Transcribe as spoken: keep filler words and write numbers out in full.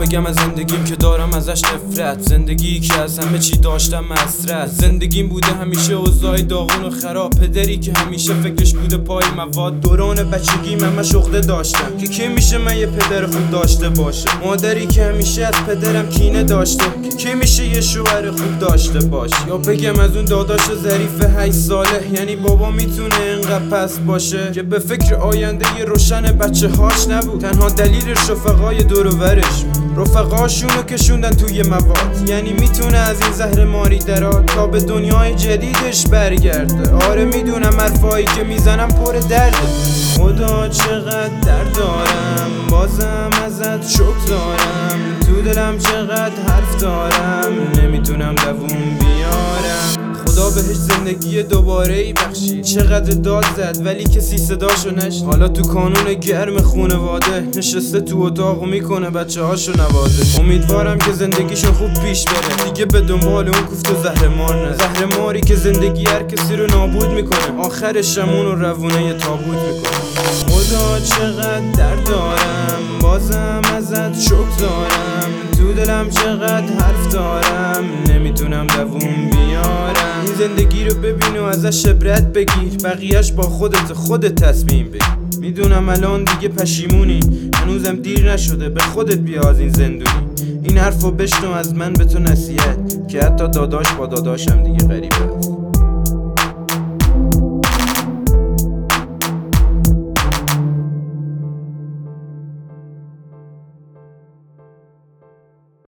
بگم از زندگیم که دارم ازش نفرت، زندگی که از همه چی داشتم مسرت. زندگیم بوده همیشه اوضاع داغون و خراب، پدری که همیشه فکرش بوده پای مواد. دوران بچگی من شغله داشتم که کی میشه من یه پدر خوب داشته باشه، مادری که همیشه از پدرم کینه داشته که کی میشه یه شوهر خوب داشته باشه. یا بگم از اون داداش ظریف هشت ساله، یعنی بابا میتونه اینقدر پس باشه که به فکر آینده ی روشن بچه هاش نبود، تنها دلیلش رفقای دور و برش، رفقاشونو کشوندن توی مواد. یعنی میتونه از این زهر ماری درات تا به دنیای جدیدش برگرده. آره میدونم حرفایی که میزنم پر درده، خدا چقدر درد دارم بازم ازت شکر دارم، تو دلم چقدر حرف دارم نمیتونم دووم بیارم. خدا بهش زندگی دوباره ای بخشید، چقدر داد زد ولی کسی صداشو نشنید. حالا تو کانون گرم خونواده نشسته تو اتاق و میکنه بچه هاشو نوازش. امیدوارم که زندگیشو خوب پیش بره، دیگه به دنبال اون کوفت و زهرمار نه، زهرماری که زندگی هر کسی رو نابود میکنه، آخرش شمون و روونه ی تابوت میکنه. خدا چقدر درد دارم بازم ازت شکر دارم، تو دلم چقدر حرف دارم نمیتونم دووم بیارم. این زندگی رو ببین و ازش عبرت بگیر، بقیهش با خودت خودت تصمیم بگیر. میدونم الان دیگه پشیمونی، هنوزم دیر نشده به خودت بیا از این زندونی. این حرفو بشنو از من به تو نصیحت که حتی داداش با داداشم دیگه غریبه.